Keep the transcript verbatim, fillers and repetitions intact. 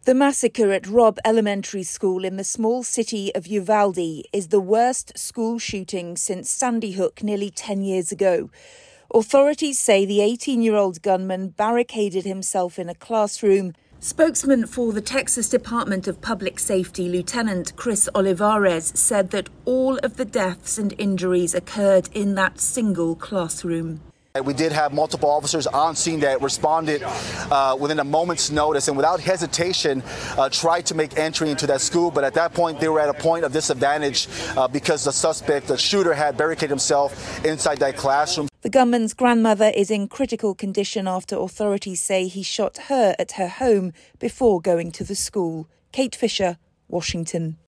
The massacre at Robb Elementary School in the small city of Uvalde is the worst school shooting since Sandy Hook nearly ten years ago. Authorities say the eighteen-year-old gunman barricaded himself in a classroom. Spokesman for the Texas Department of Public Safety, Lieutenant Chris Olivares, said that all of the deaths and injuries occurred in that single classroom. We did have multiple officers on scene that responded uh, within a moment's notice and without hesitation uh, tried to make entry into that school. But at that point, they were at a point of disadvantage uh, because the suspect, the shooter, had barricaded himself inside that classroom. The gunman's grandmother is in critical condition after authorities say he shot her at her home before going to the school. Kate Fisher, Washington.